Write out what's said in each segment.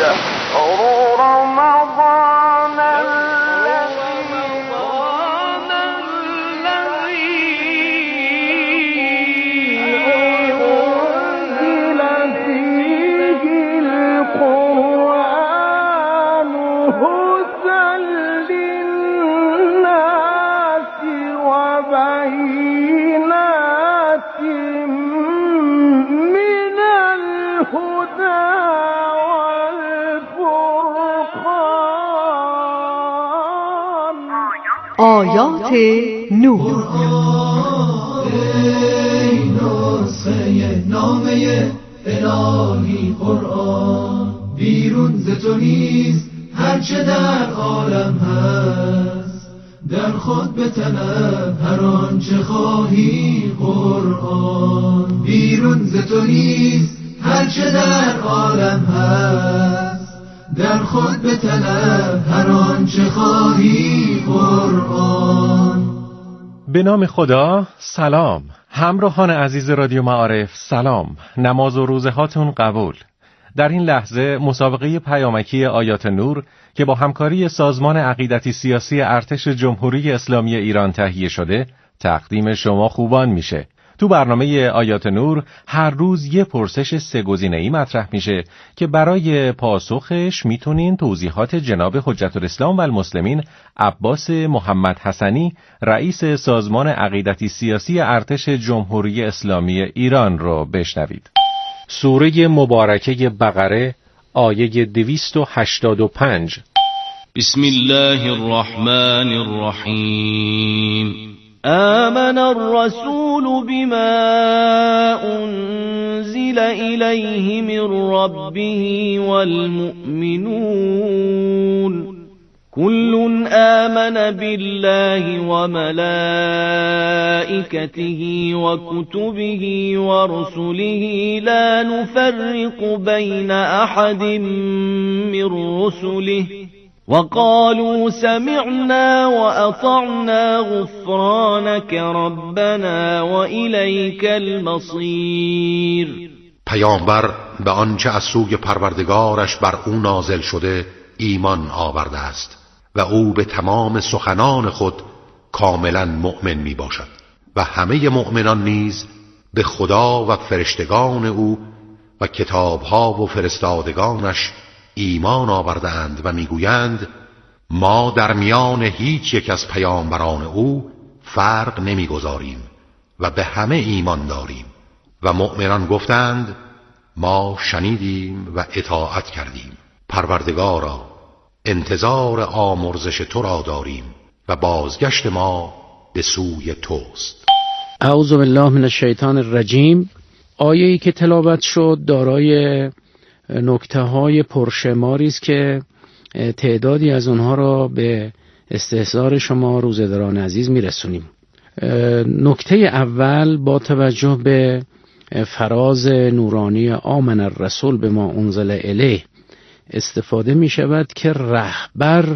آیات نور. ای نسخه نامه الهی قرآن، بیرون ز تو نیست هرچه در عالم هست، در خود بطلب هر آنچه خواهی قرآن. بیرون ز تو نیست هرچه در عالم هست، در خود بطلب هر آنچه خواهی قرآن. به نام خدا. سلام همراهان عزیز رادیو معارف، سلام. نماز و روزه هاتون قبول. در این لحظه مسابقه پیامکی آیات نور که با همکاری سازمان عقیدتی سیاسی ارتش جمهوری اسلامی ایران تهیه شده تقدیم شما خوبان میشه. تو برنامه آیات نور هر روز یه پرسش 3 گزینه‌ای مطرح میشه که برای پاسخش میتونین توضیحات جناب حجت الاسلام و المسلمین عباس محمد حسنی رئیس سازمان عقیدتی سیاسی ارتش جمهوری اسلامی ایران رو بشنوید. سوره مبارکه بقره آیه 285. بسم الله الرحمن الرحیم. آمن الرسول بما أنزل إليه من ربه والمؤمنون كل آمن بالله وملائكته وكتبه ورسله لا نفرق بين أحد من رسله وقالوا سمعنا وأطعنا غفرانك ربنا وإليك المصير. پیامبر به آنچه از سوی پروردگارش بر او نازل شده ایمان آورده است و او به تمام سخنان خود کاملا مؤمن می باشد و همه مؤمنان نیز به خدا و فرشتگان او و کتابها و فرستادگانش ایمان آوردند و میگویند ما در میان هیچ یک از پیامبران او فرق نمیگذاریم و به همه ایمان داریم. و مؤمنان گفتند ما شنیدیم و اطاعت کردیم. پروردگارا انتظار آمرزش تو را داریم و بازگشت ما به سوی توست. اعوذ بالله من الشیطان الرجیم. آیه‌ای که تلاوت شد دارای نکته‌های پرشماری است که تعدادی از اونها را به استحضار شما روزه‌داران عزیز میرسونیم. نکته اول با توجه به فراز نورانی آمن الرسول به ما انزل الیه استفاده می شود که رهبر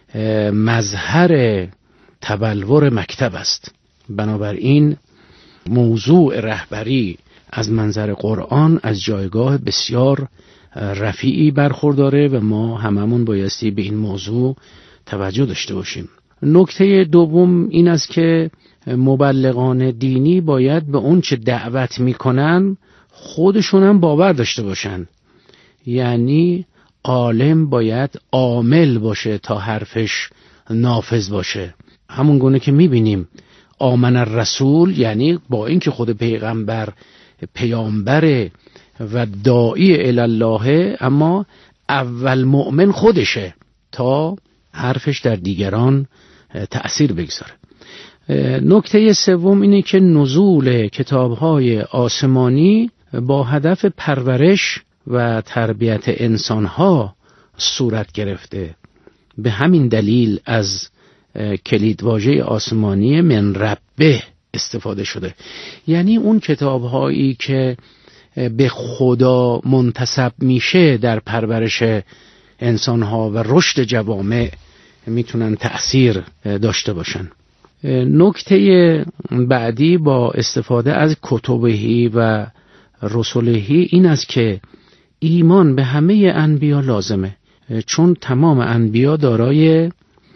مظهر تبلور مکتب است. بنابراین موضوع رهبری از منظر قرآن از جایگاه بسیار رفیعی برخورداره و ما هممون بایستی به این موضوع توجه داشته باشیم. نکته دوم این است که مبلغان دینی باید به اون چه دعوت میکنن خودشون هم باور داشته باشن. یعنی عالم باید عامل باشه تا حرفش نافذ باشه. همون گونه که میبینیم آمن الرسول یعنی با اینکه خود پیغمبر پیامبر و داعی الی الله، اما اول مؤمن خودشه تا حرفش در دیگران تأثیر بگذاره. نکته سوم اینه که نزول کتاب‌های آسمانی با هدف پرورش و تربیت انسان‌ها صورت گرفته. به همین دلیل از کلیدواژه آسمانی من ربه استفاده شده. یعنی اون کتاب‌هایی که به خدا منتسب میشه در پرورش انسان‌ها و رشد جوامع میتونن تأثیر داشته باشن. نکته بعدی با استفاده از کتبهی و رسولهی این است که ایمان به همه انبیا لازمه، چون تمام انبیا دارای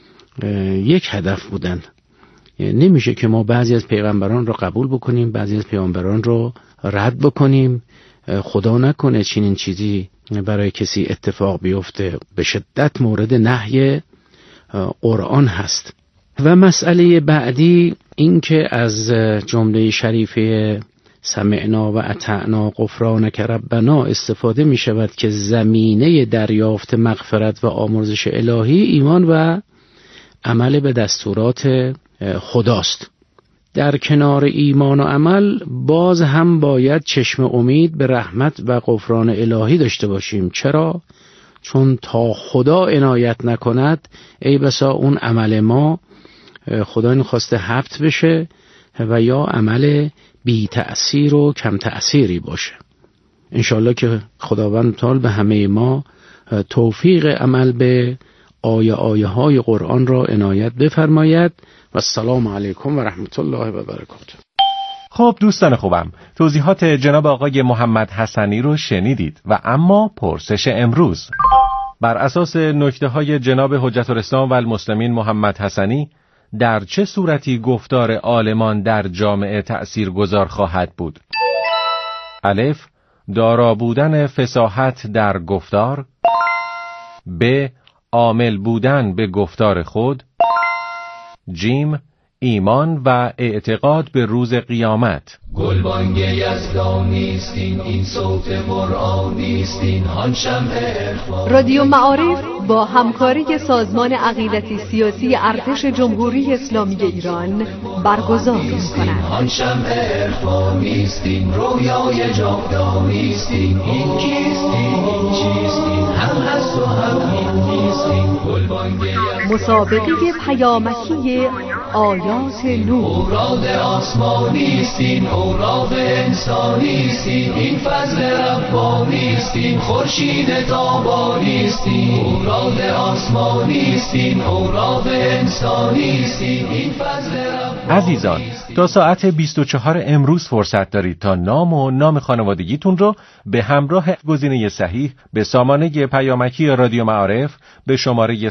یک هدف بودن. نمیشه که ما بعضی از پیغمبران رو قبول بکنیم، بعضی از پیغمبران رو رد بکنیم. خدا نکنه چنین چیزی برای کسی اتفاق بیفته، به شدت مورد نهی قرآن هست. و مسئله بعدی این که از جمله شریفه سمعنا و اطعنا غفرانک ربنا استفاده می شود که زمینه دریافت مغفرت و آمرزش الهی ایمان و عمل به دستورات خداست. در کنار ایمان و عمل باز هم باید چشم امید به رحمت و غفران الهی داشته باشیم. چرا؟ چون تا خدا عنایت نکند ای بسا اون عمل ما خدا نخواسته حبط بشه و یا عمل بی تأثیر و کم تأثیری باشه. انشالله که خداوند تعالی به همه ما توفیق عمل به آیه های قرآن را عنایت بفرماید و السلام علیکم و رحمت الله و برکاته. خب دوستان خوبم، توضیحات جناب آقای محمد حسنی رو شنیدید و اما پرسش امروز بر اساس نکته های جناب حجت الاسلام و المسلمین محمد حسنی در چه صورتی گفتار عالمان در جامعه تأثیرگذار خواهد بود؟ الف، دارا بودن فصاحت در گفتار. ب، عامل بودن به گفتار خود. جیم، ایمان و اعتقاد به روز قیامت. گلبانگ یزدانیستین، این صوت قرآنیستین، آن شمع عرفان. رادیو معارف با همکاری سازمان عقیدتی سیاسی ارتش جمهوری اسلامی ایران برگزار می‌کند. آن شمع عرفانیستین، رویای جاودانیستین، این کیستین، این چیستین، هم هست و هم نیستین. گلبانگ مسابقه پیامکی آیات نور. اوراد آسمانیستین، اوراق انسانیستین، این فضل ربانیستین، خورشید تابانیستین. اوراد آسمانیستین، اوراق انسانیستین، این فضل ربانیستین. عزیزان، تا ساعت 24 امروز فرصت دارید تا نام و نام خانوادگیتون رو به همراه گزینه صحیح به سامانه پیامکی رادیو معارف به شماره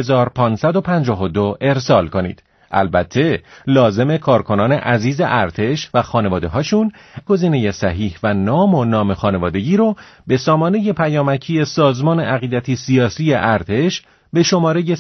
30552 ارسال کنید. البته لازم کارکنان عزیز ارتش و خانواده هاشون گزینه صحیح و نام خانوادگی رو به سامانه پیامکی سازمان عقیدتی سیاسی ارتش به شماره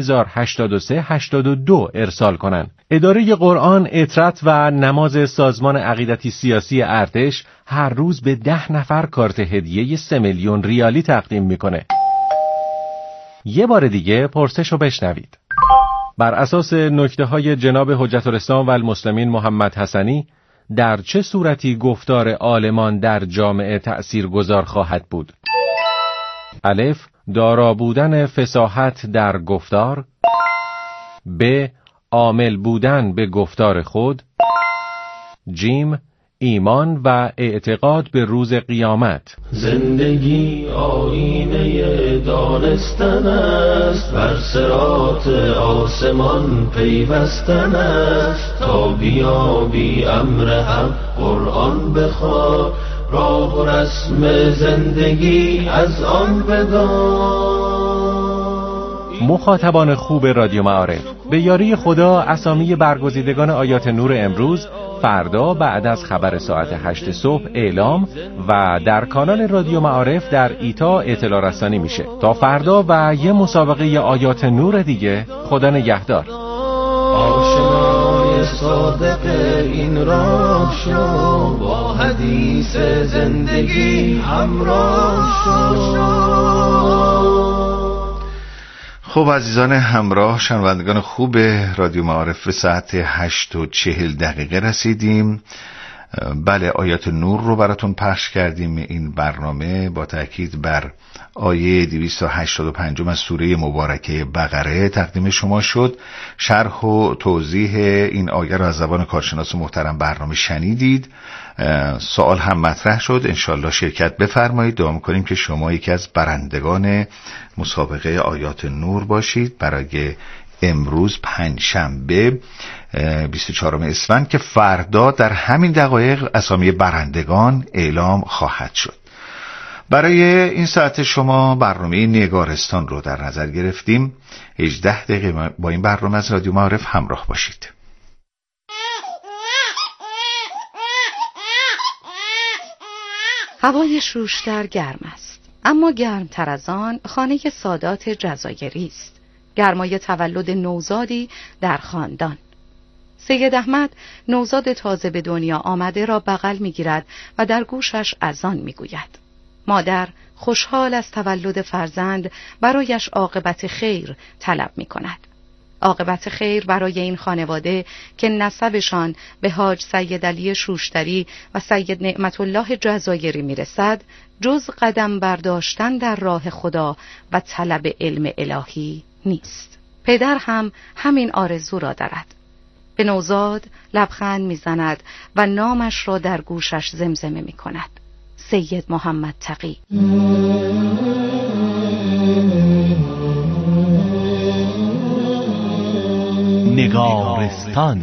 308382 ارسال کنند. اداره قرآن، اطرت و نماز سازمان عقیدتی سیاسی ارتش هر روز به 10 نفر کارت هدیه 3 میلیون ریالی تقدیم میکنه. یه بار دیگه پرسش رو بشنوید. بر اساس نکته های جناب حجت الاسلام و المسلمین محمد حسنی در چه صورتی گفتار عالمان در جامعه تأثیرگذار خواهد بود؟ الف، دارا بودن فصاحت در گفتار. ب، عامل بودن به گفتار خود. جیم، ایمان و اعتقاد به روز قیامت. زندگی آینه دانستن است، بر صراط آسمان پیوستن است، تا بیابی امر حق قرآن بخواه، راه و رسم زندگی از آن بدان. مخاطبان خوب رادیو معارف، به یاری خدا اسامی برگزیدگان آیات نور امروز فردا بعد از خبر ساعت 8 صبح اعلام و در کانال رادیو معارف در ایتا اطلاع رسانی میشه. تا فردا و یه مسابقه آیات نور دیگه، خدا نگهدار. آشنای صادق این راه شو، با حدیث زندگی همراه شو. خب عزیزان همراه، شنوندگان خوب رادیو معارف، به ساعت 8:40 رسیدیم. بله، آیات نور رو براتون پخش کردیم. این برنامه با تأکید بر آیه 285 از سوره مبارکه بقره تقدیم شما شد. شرح و توضیح این آیه رو از زبان کارشناس محترم برنامه شنیدید. سوال هم مطرح شد، انشالله شرکت بفرمایید. دعا می‌کنیم که شما یکی از برندگان مسابقه آیات نور باشید برای امروز پنجشنبه 24 اسفند که فردا در همین دقایق اسامی برندگان اعلام خواهد شد. برای این ساعت شما برنامه نگارستان رو در نظر گرفتیم. 18 دقیقه با این برنامه از رادیو معارف همراه باشید. هوای شوشتر گرم است، اما گرمتر از آن خانه سادات جزایری است. گرمای تولد نوزادی در خاندان. سید احمد نوزاد تازه به دنیا آمده را بغل می‌گیرد و در گوشش اذان می‌گوید. مادر خوشحال از تولد فرزند برایش عاقبت خیر طلب می‌کند. عاقبت خیر برای این خانواده که نسبشان به حاج سید علی شوشتری و سید نعمت الله جزایری میرسد جز قدم برداشتن در راه خدا و طلب علم الهی نیست. پدر هم همین آرزو را دارد. به نوزاد لبخند میزند و نامش را در گوشش زمزمه میکند: سید محمد تقی. نگارستان.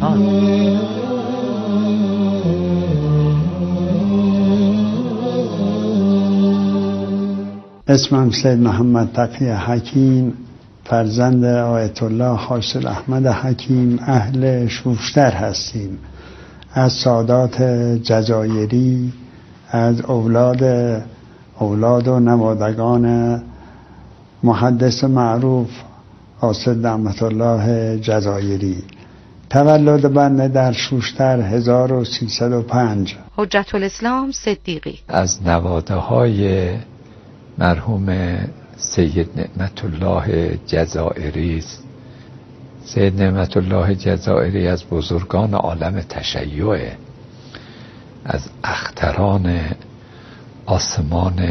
اسمم سید محمد تقی حکیم، فرزند آیت الله حاصل احمد حکیم، اهل شوشتر هستیم. از سادات جزایری، از اولاد و نوادگان محدث معروف حاصل نعمت الله جزایری. تولد بنده در شوشتر 1305. حجت الاسلام صدیقی از نواده های مرحوم سید نعمت الله جزایری است. سید نعمت الله جزایری از بزرگان عالم تشیع، از اختران آسمان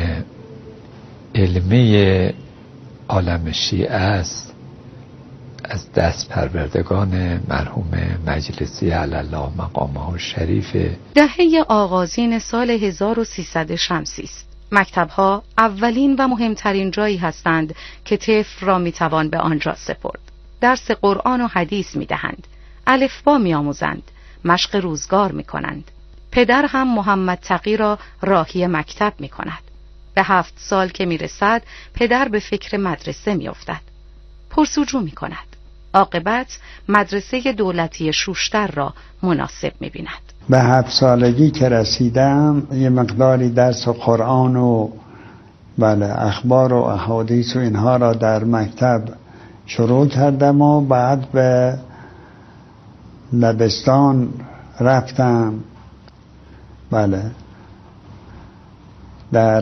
علمی عالم شیعه است، از دست پروردگان مرحوم مجلسی علی الله مقامه الشریف. دهه آغازین سال 1300 شمسی است. مکتب‌ها اولین و مهمترین جایی هستند که طفل را میتوان به آنجا سپرد. درس قرآن و حدیث میدهند، الفبا میآموزند، مشق روزگار میکنند. پدر هم محمد تقی را راهی مکتب میکند. به 7 سال که میرسد پدر به فکر مدرسه میافتد. پرسجو میکند. عاقبت مدرسه دولتی شوشتر را مناسب میبیند. به 7 سالگی که رسیدم یه مقداری درس قرآن و اخبار و احادیث و اینها را در مکتب شروع کردم و بعد به دبستان رفتم. در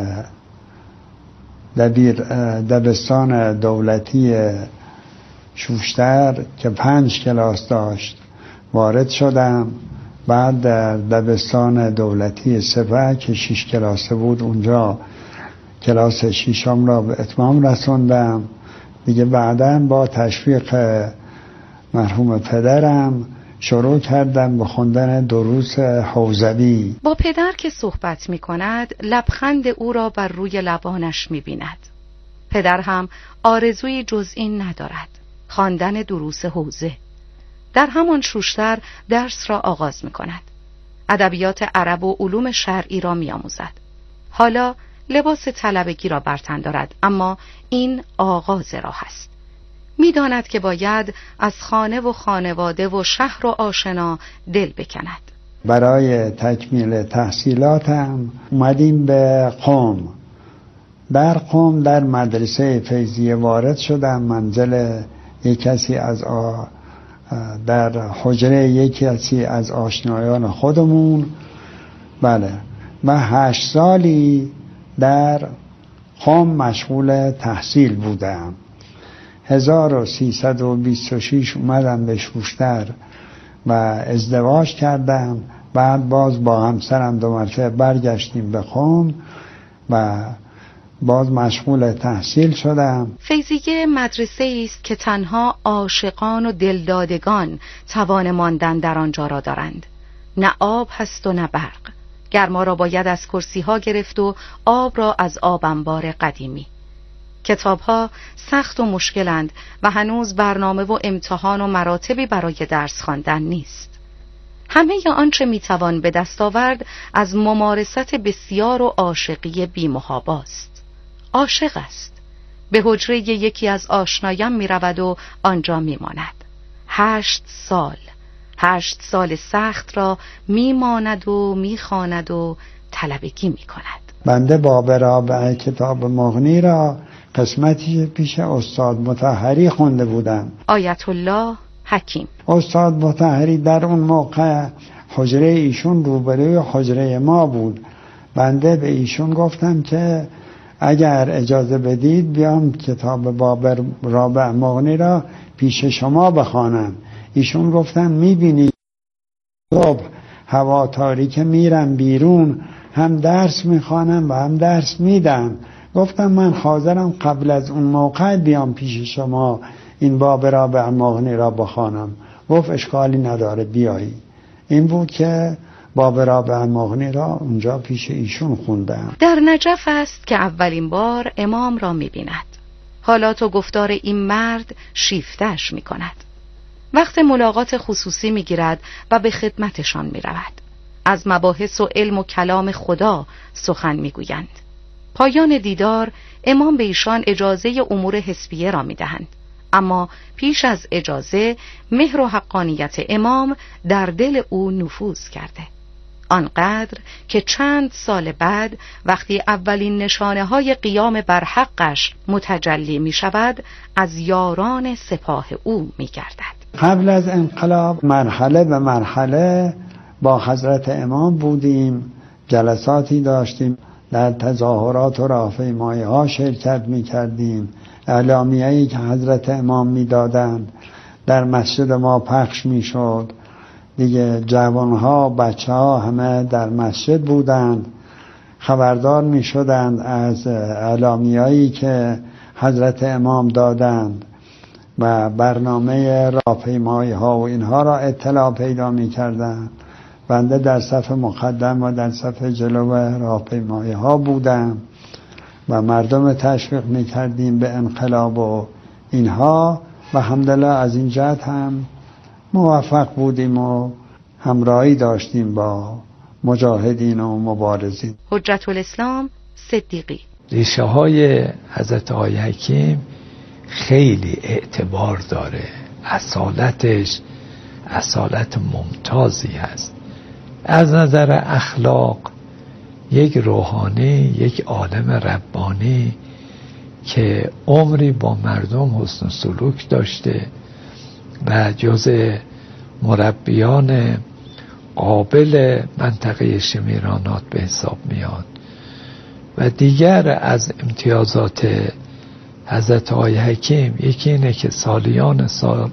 دبستان دولتی شوشتر که 5 کلاس داشت وارد شدم. بعد در دبستان دولتی سپه که 6 کلاسه بود اونجا کلاس 6 را به اتمام رسوندم. دیگه بعداً با تشویق مرحوم پدرم شروع کردم به خوندن دروس حوزوی. با پدر که صحبت می کند لبخند او را بر روی لبانش می بیند. پدر هم آرزوی جز این ندارد، خواندن دروس حوزه. در همان شوشتر درس را آغاز می کند. ادبیات عرب و علوم شرعی را می آموزد. حالا لباس طلبگی را بر تن دارد، اما این آغاز راه است. می داند که باید از خانه و خانواده و شهر و آشنا دل بکند. برای تکمیل تحصیلاتم اومدیم به قم. در قم در مدرسه فیضیه وارد شدم. منزل در حجره یکی از آشنایان خودمون. و 8 سالی در قم مشغول تحصیل بودم. 1326 اومدم به شوشتر و ازدواج کردم. بعد باز با همسرم 2 مرتبه برگشتیم به قم و باز مشغول تحصیل شدم. فیضیه مدرسه است که تنها عاشقان و دلدادگان توان ماندن در آنجا را دارند. نه آب هست و نه برق. گرما را باید از کرسی ها گرفت و آب را از آب انبار قدیمی. کتاب ها سخت و مشکلند و هنوز برنامه و امتحان و مراتبی برای درس خواندن نیست. همه آنچه میتوان به دست آورد از ممارست بسیار و عاشقی بی‌محاباست. عاشق است. به حجره یکی از آشنایان میرود و آنجا میماند. 8 سال سخت را میماند و میخواند و طلبگی میکند. بنده باب رابع کتاب مغنی را قسمتی پیش استاد مطهری خونده بودم. آیت الله حکیم. استاد مطهری در اون موقع حجره ایشون روبروی حجره ما بود. بنده به ایشون گفتم که اگر اجازه بدید بیام کتاب باب رابع مغنی را پیش شما بخوانم. ایشون گفتن میبینی صبح هوا تاریک میرم بیرون، هم درس میخوانم و هم درس میدم. گفتم من حاضرم قبل از اون موقع بیام پیش شما این باب رابع مغنی را بخوانم. گفت اشکالی نداره بیایی. این بود که باب رابع مغنی را اونجا پیش ایشون خوندم. در نجف است که اولین بار امام را می‌بیند. حالات و گفتار این مرد شیفته‌اش می‌کند. وقت ملاقات خصوصی می‌گیرد و به خدمتشان می‌رود. از مباحث و علم و کلام خدا سخن می‌گویند. پایان دیدار امام به ایشان اجازه امور حسبیه را می‌دهند. اما پیش از اجازه مهر و حقانیت امام در دل او نفوذ کرده، آنقدر که چند سال بعد وقتی اولین نشانه های قیام بر حقش متجلی می شود از یاران سپاه او می گردد. قبل از انقلاب مرحله به مرحله با حضرت امام بودیم، جلساتی داشتیم، در تظاهرات و راهپیمایی ها شرکت می کردیم. اعلامیه‌ای که حضرت امام می دادند در مسجد ما پخش می شد. دیگه جوانها بچه ها همه در مسجد بودند، خبردار می شدند از اعلامیه‌ای که حضرت امام دادند و برنامه راهپیمایی ها و اینها را اطلاع پیدا می کردند. بنده در صف مقدم و در صف جلو راهپیمایی ها بودم و مردم تشویق می کردیم به انقلاب و اینها و الحمدلله از این جهت هم موفق بودیم و همراهی داشتیم با مجاهدین و مبارزین. حجت الاسلام صدیقی. ریشه های حضرت آقای حکیم خیلی اعتبار داره، اصالتش اصالت ممتازی هست. از نظر اخلاق یک روحانی، یک عالم ربانی که عمری با مردم حسن سلوک داشته و جز مربیان قابل منطقه شمیرانات به حساب میاد. و دیگر از امتیازات حضرت آقای حکیم یکی اینه که سالیان سال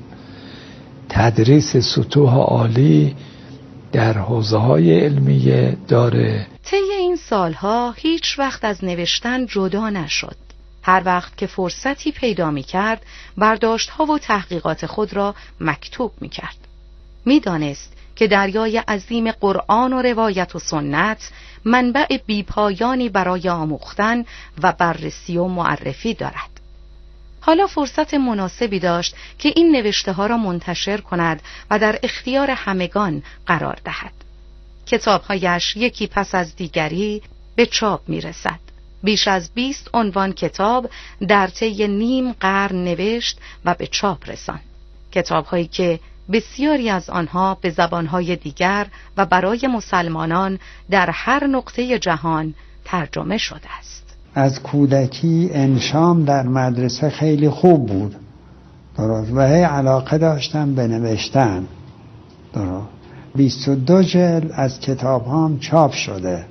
تدریس سطوح عالی در حوزه‌های علمیه داره. طی این سالها هیچ وقت از نوشتن جدا نشد. هر وقت که فرصتی پیدا می کرد برداشت‌ها و تحقیقات خود را مکتوب می کرد. می دانست که دریای عظیم قرآن و روایت و سنت منبع بیپایانی برای آموختن و بررسی و معرفی دارد. حالا فرصت مناسبی داشت که این نوشته ها را منتشر کند و در اختیار همگان قرار دهد. کتابهایش یکی پس از دیگری به چاپ می رسد. بیش از 20 عنوان کتاب در طی نیم قرن نوشت و به چاپ رساند. کتابهایی که بسیاری از آنها به زبانهای دیگر و برای مسلمانان در هر نقطه جهان ترجمه شده است. از کودکی انشام در مدرسه خیلی خوب بود، درست، و هی علاقه داشتم به نوشتن، درست. 22 جلد از کتاب هم چاپ شده،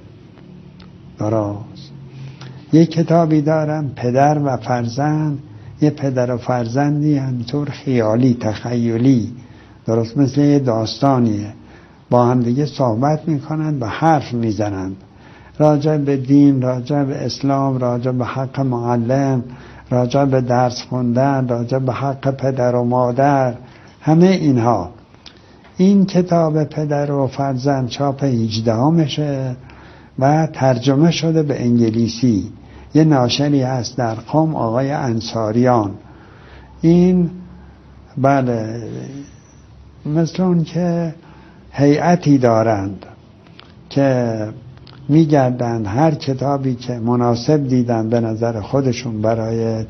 درست. یک کتابی دارم پدر و فرزند، یه پدر و فرزندی همطور خیالی تخیلی، درست، مثل یه داستانیه، با هم دیگه صحبت میکنند و حرف میزنند راجع به دین، راجع به اسلام، راجع به حق معلم، راجع به درس خوندن، راجع به حق پدر و مادر، همه اینها. این کتاب پدر و فرزند چاپ 18 و ترجمه شده به انگلیسی. یه ناشری هست در قم، آقای انصاریان. این بله مثل اون که هیئتی دارند که میگردند هر کتابی که مناسب دیدن به نظر خودشون برای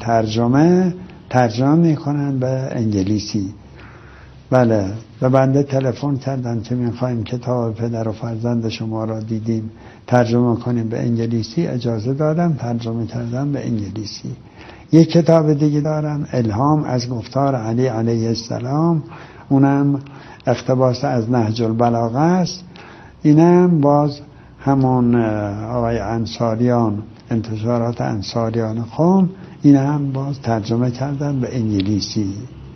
ترجمه میکنن به انگلیسی. بله، به بنده تلفن کردن که میخوایم کتاب پدر و فرزند شما را دیدیم ترجمه کنیم به انگلیسی. اجازه دادم، ترجمه کردم به انگلیسی. یک کتاب دیگه دارم، الهام از گفتار علی علیه السلام، اونم اقتباس از نهج البلاغه است. اینم باز همون آقای انصاریان، انتشارات انصاریان قم، این هم باز ترجمه کردن به انگلیسی.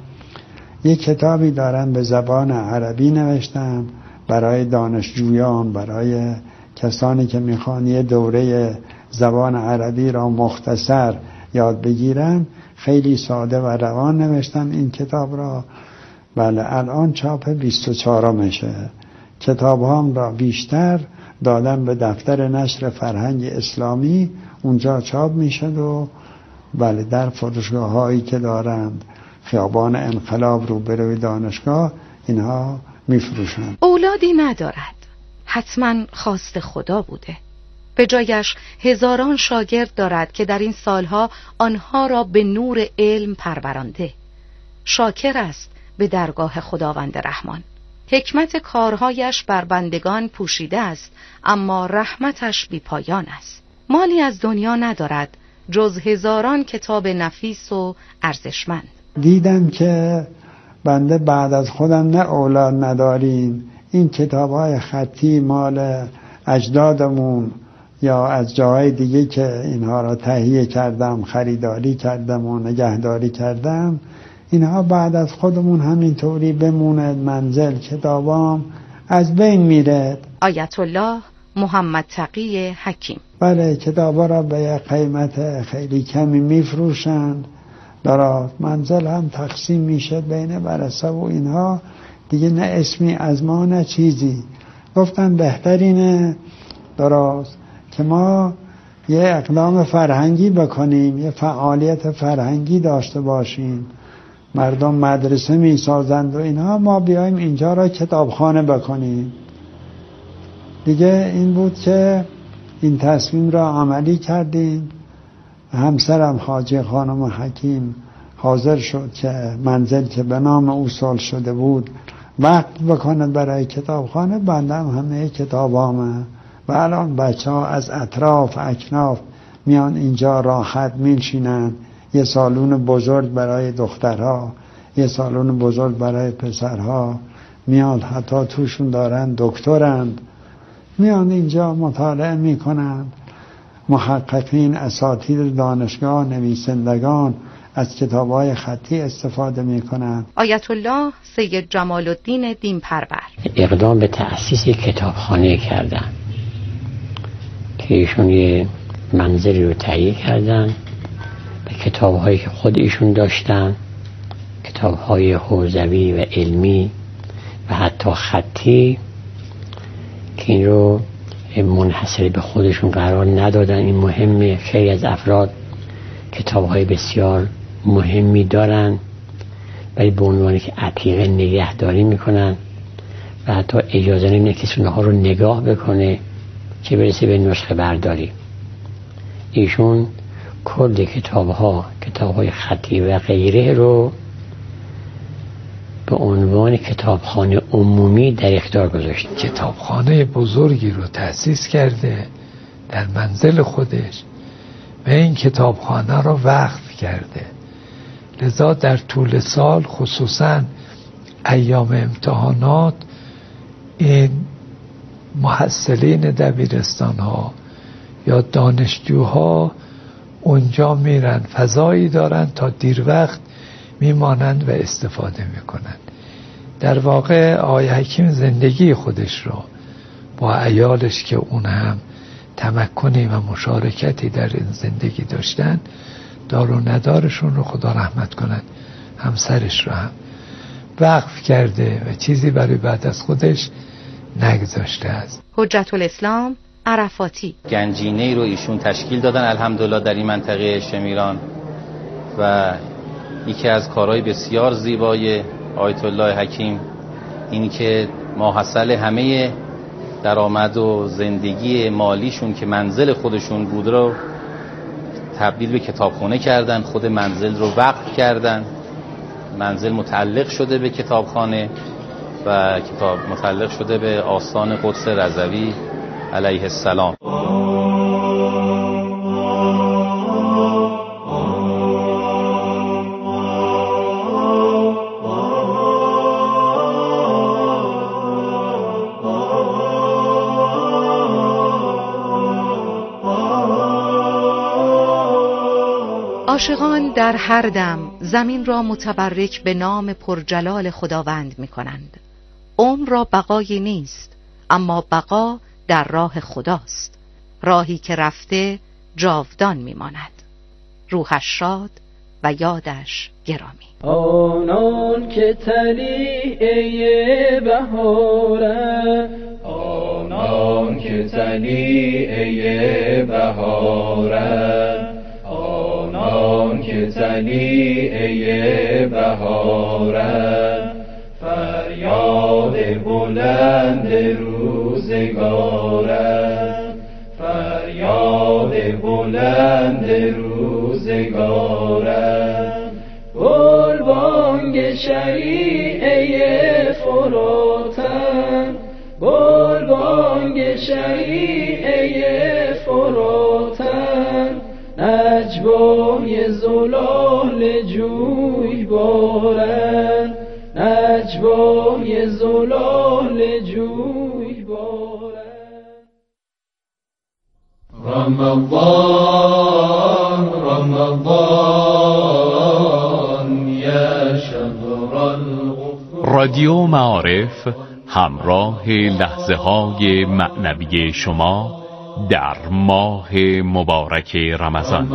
یک کتابی دارم به زبان عربی نوشتم برای دانشجویان، برای کسانی که میخوان یه دوره زبان عربی را مختصر یاد بگیرن. خیلی ساده و روان نوشتم این کتاب را. بله، الان چاپ 24مشه. کتاب هم را بیشتر دادم به دفتر نشر فرهنگ اسلامی، اونجا چاپ میشد و بله در فروشگاه هایی که دارند، خیابان انقلاب روبروی دانشگاه، اینها میفروشند. اولادی ندارد، حتما خواست خدا بوده. به جایش هزاران شاگرد دارد که در این سالها آنها را به نور علم پرورانده. شاکر است به درگاه خداوند رحمان. حکمت کارهایش بر بندگان پوشیده است، اما رحمتش بی پایان است. مالی از دنیا ندارد جز هزاران کتاب نفیس و ارزشمند. دیدم که بنده بعد از خودم نه اولاد نداریم، این کتاب‌های خطی مال اجدادمون یا از جاهای دیگه که اینها را تهیه کردم، خریداری کردم و نگهداری کردم، اینها بعد از خودمون همینطوری بموند منزل، کتابام از بین میره. آیت الله محمد تقی حکیم. بله، کتابا را به قیمت خیلی کمی میفروشند، درست منزل هم تقسیم میشه بین ورثه و اینها، دیگه نه اسمی از ما نه چیزی. گفتن بهترینه درست که ما یه اقدام فرهنگی بکنیم، یه فعالیت فرهنگی داشته باشیم. مردم مدرسه میسازند و اینها، ما بیایم اینجا را کتابخانه بکنیم. دیگه این بود که این تصمیم را عملی کردیم. همسرم حاجی خانم حکیم حاضر شد که منزل که به نام او سال شده بود وقت بکنه برای کتابخانه. بندم همه کتابامه و الان بچه ها از اطراف اکناف میان اینجا راحت میشینن. یه سالون بزرگ برای دخترها، یه سالون بزرگ برای پسرها، میان حتی توشون دارن دکترند، میان اینجا مطالعه میکنن. محققین، اساتید دانشگاه، نویسندگان از کتاب‌های خطی استفاده میکنن. آیت الله سید جمال الدین دینپرور اقدام به تأسیس کتابخانه کردن که ایشون یه منزلی رو تهیه کردن به کتاب‌هایی که خود ایشون داشتن، کتاب‌های حوزوی و علمی و حتی خطی، که این رو منحصر به خودشون قرار ندادن. این مهمه، خیلی از افراد کتاب‌های بسیار مهمی دارن ولی به عنوانی که عتیقه نگهداری میکنن و حتی اجازه نمیدن کسی اونها رو نگاه بکنه چه برسه به نسخه برداری. ایشون کل کتاب‌های خطی و غیره رو به عنوان کتابخانه عمومی در اختیار گذاشت. کتابخانه بزرگی رو تأسیس کرده در منزل خودش و این کتابخانه رو وقف کرده. لذا در طول سال، خصوصا ایام امتحانات، این محصلین دبیرستان ها یا دانشجوها اونجا میرن، فضایی دارن تا دیر وقت میمانند و استفاده میکنند. در واقع آقای حکیم زندگی خودش رو با عیالش که اون هم تمکنی و مشارکتی در این زندگی داشتن، دار و ندارشون رو خدا رحمت کنند، همسرش رو هم وقف کرده و چیزی برای بعد از خودش نگذاشته است. حجت الاسلام عرفاتی گنجینه‌ای رو ایشون تشکیل دادن الحمدلله در این منطقه شمیران و یکی از کارهای بسیار زیبای آیت الله حکیم این که ماحصل همه درآمد و زندگی مالیشون که منزل خودشون بود رو تبدیل به کتابخونه کردن، خود منزل رو وقف کردن. منزل متعلق شده به کتابخانه و کتاب متعلق شده به آستان قدس رضوی علیه السلام. عاشقان در هر دم زمین را متبرک به نام پرجلال خداوند می کنند. عمر را بقایی نیست، اما بقا در راه خداست، راهی که رفته جاودان می ماند. روحش شاد و یادش گرامی. آنان که طلیعه بهاره، آنان که طلیعه بهاره، آنان که طلیعه بهاره، فریاد بلند روزگاره، فریاد بلند روزگاره. گلبانگ شریعه فراتن، گلبانگ شریعه فراتن، نجوای زلال جوی بارن، نجوای زلال جوی بارن. رمضان رمضان یا شهر الغفران. رادیو معارف همراه لحظه های معنوی شما در ماه مبارک رمضان.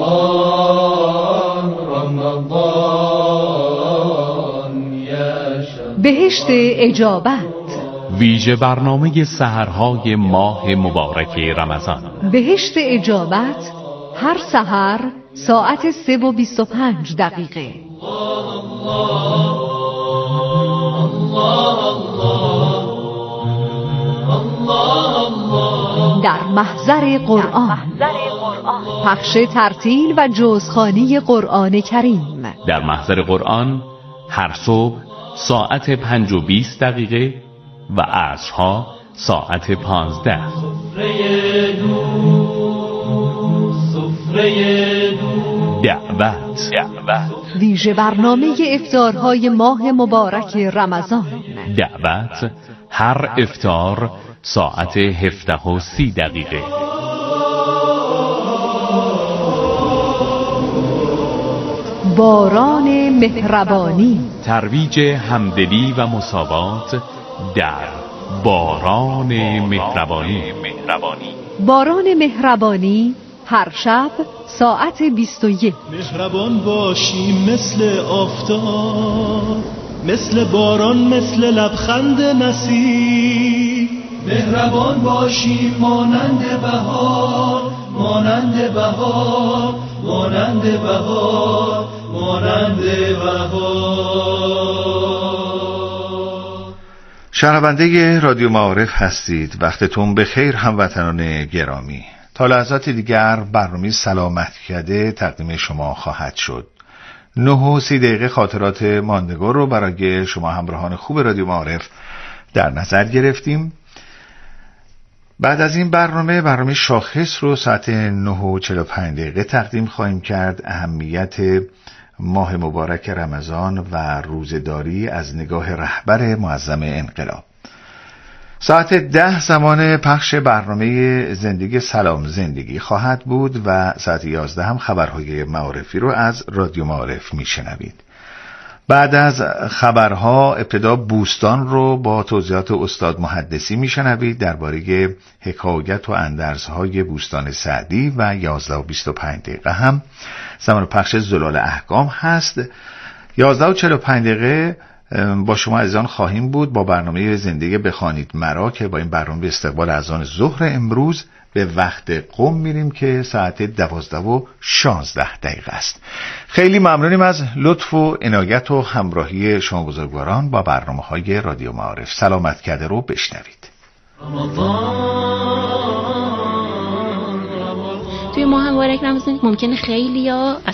بهشت اجابت، ویژه برنامه سحرهای ماه مبارک رمضان. بهشت اجابت هر سحر ساعت 3:25. در محضر قرآن، پخش ترتیل و جزخوانی قرآن کریم. در محضر قرآن هر صبح ساعت 5:20 و عصرها ساعت 15. دعوت، ویژه برنامه افطارهای ماه مبارک رمضان. دعوت هر افطار ساعت 17:30. باران مهربانی، ترویج همدلی و مساوات در باران مهربانی. باران مهربانی هر شب ساعت 21. مهربان باشیم مثل آفتاب، مثل باران، مثل لبخند نسیم. مهربان باشیم مانند بهار، مانند بهار، مانند بهار، مانند بهار. شنونده رادیو معارف هستید. وقتتون بخیر هموطنان گرامی. تا لحظات دیگر برنامه سلامت کرده تقدیم شما خواهد شد. 9:30 خاطرات ماندگار رو برای شما همراهان خوب رادیو معارف در نظر گرفتیم. بعد از این برنامه شاخص رو ساعت 9:45 تقدیم خواهیم کرد. اهمیت ماه مبارک رمضان و روزداری از نگاه رهبر معظم انقلاب. ساعت 10 زمان پخش برنامه زندگی سلام زندگی خواهد بود و ساعت 11 هم خبرهای معارفی رو از رادیو معارف میشنوید. بعد از خبرها ابتدا بوستان رو با توضیحات استاد محدثی میشنوید درباره حکایت و اندرزهای بوستان سعدی و 11:25 هم زمان پخش زلال احکام هست. 11:45 با شما عزیزان خواهیم بود با برنامه زندگی بخوانید مرا که با این برنامه به استقبال اذان ظهر امروز به وقت قم میریم که ساعت 12:16 است. خیلی ممنونیم از لطف و عنایت و همراهی شما بزرگواران با برنامه‌های رادیو معارف. سلامت کرده رو بشنوید. توی ماه مبارک رمضان ممکنه خیلیا از